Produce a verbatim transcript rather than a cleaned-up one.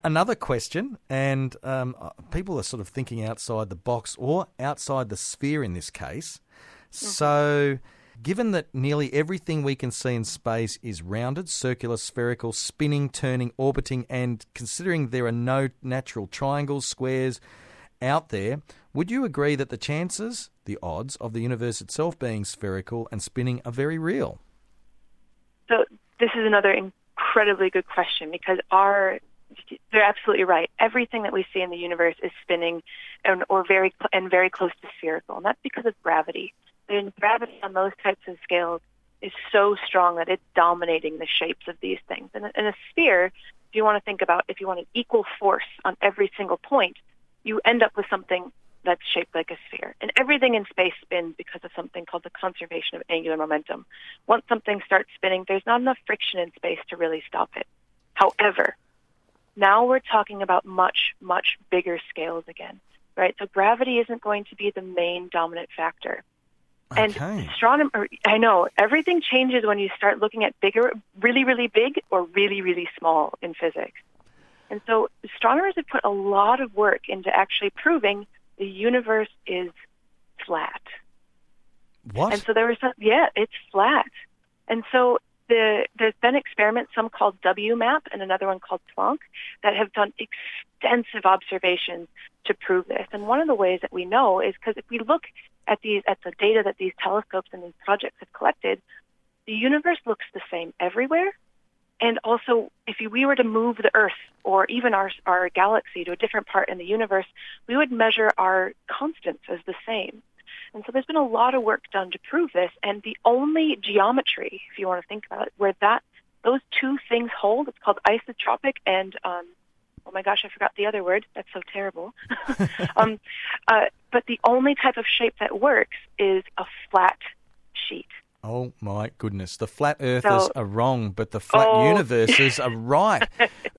Another question, and um, people are sort of thinking outside the box or outside the sphere in this case. Mm-hmm. So, given that nearly everything we can see in space is rounded, circular, spherical, spinning, turning, orbiting, and considering there are no natural triangles, squares out there, would you agree that the chances, the odds, of the universe itself being spherical and spinning are very real? So, this is another incredibly good question because our They're absolutely right. Everything that we see in the universe is spinning and or very and very close to spherical, and that's because of gravity. And gravity on those types of scales is so strong that it's dominating the shapes of these things. And in a sphere, if you want to think about, if you want an equal force on every single point, you end up with something that's shaped like a sphere. And everything in space spins because of something called the conservation of angular momentum. Once something starts spinning, there's not enough friction in space to really stop it. However, now we're talking about much, much bigger scales again, right? So gravity isn't going to be the main dominant factor. Okay. And astronomer, I know, everything changes when you start looking at bigger, really, really big or really, really small in physics. And so astronomers have put a lot of work into actually proving the universe is flat. What? And so there was, some, yeah, it's flat. And so The, there's been experiments, some called W MAP and another one called Planck, that have done extensive observations to prove this. And one of the ways that we know is because if we look at these at the data that these telescopes and these projects have collected, the universe looks the same everywhere. And also, if we were to move the Earth or even our our galaxy to a different part in the universe, we would measure our constants as the same. And so there's been a lot of work done to prove this, and the only geometry, if you want to think about it, where that those two things hold, it's called isotropic and, um, oh my gosh, I forgot the other word. That's so terrible. um, uh, but the only type of shape that works is a flat sheet. Oh, my goodness. The flat earthers so, are wrong, but the flat oh. universes are right.